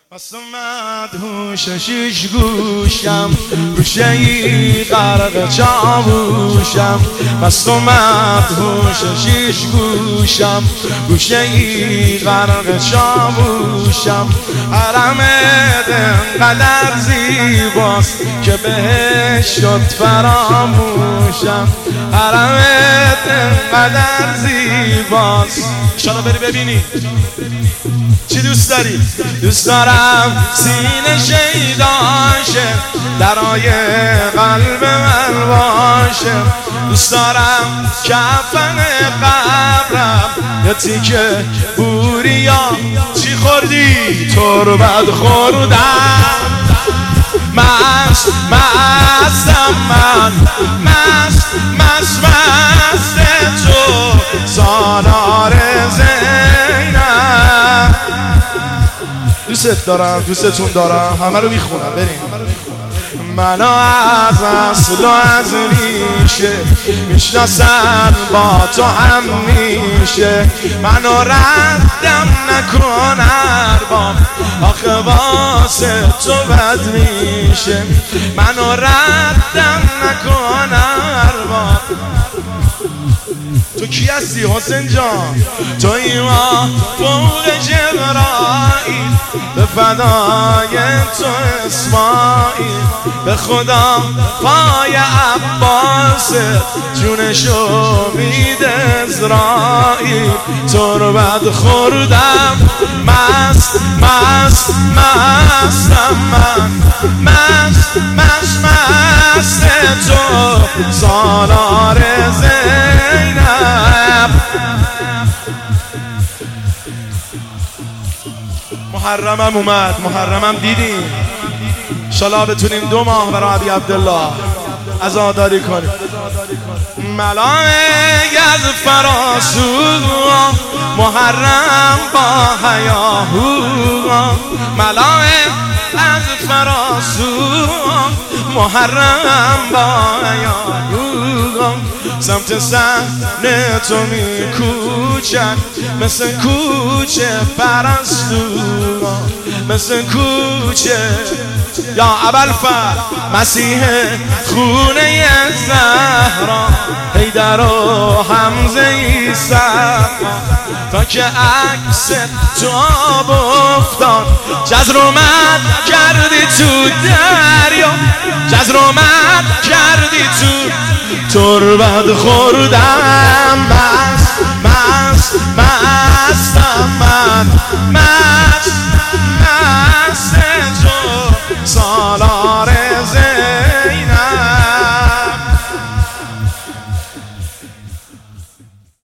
مست و مدهوش شیش گوشم گوشه ای غرق چاووشم مست و مدهوش شیش گوشم گوشه ای غرق چاووشم حرمت انقدر زیباست که بهش شد فراموشم حرمت انقدر زیباست انشالله بری ببینی. چی دوست داری؟ دوست دارم سینه شیداشه درای قلب من باشه دوست دارم کفن قبرم یا تیکه بوریا چی خوردی؟ تربت خوردم مستم من مست تو سالار زینب دوست دارم دوستتون دارم همه رو میخونم بریم. منو از اصل و از ریشه میشناسن با تو هم میشه منو ردم نکن ارباب آخه واسه تو بد میشه منو ردم نکن ارباب. تو کی هستی حسین جان؟ توی ما فوق جبرائیل به فدای تو اسماعیل به خدا پای عباس جونشو میده ازرائیل تربت خوردم مستم من مست تو سالار زینب. محرمم اومد محرمم دیدیم انشالله بتونیم 2 ماه برای عبی عبدالله عزاداری کنیم. ملائک از فراسو محرم با حیاهو ملائک از فراسو محرم با حیاهو سمت صحنه تو میکوچن مثل کوچه پرستو مثل کوچه یا ابوالفضل مسیح خونه زهرا حیدر و حمزه عیسی تا که عکس تو آب افتاد جزر اومد کردی تو دریا جزر اومد کردی تو تربت خوردم مستم من مست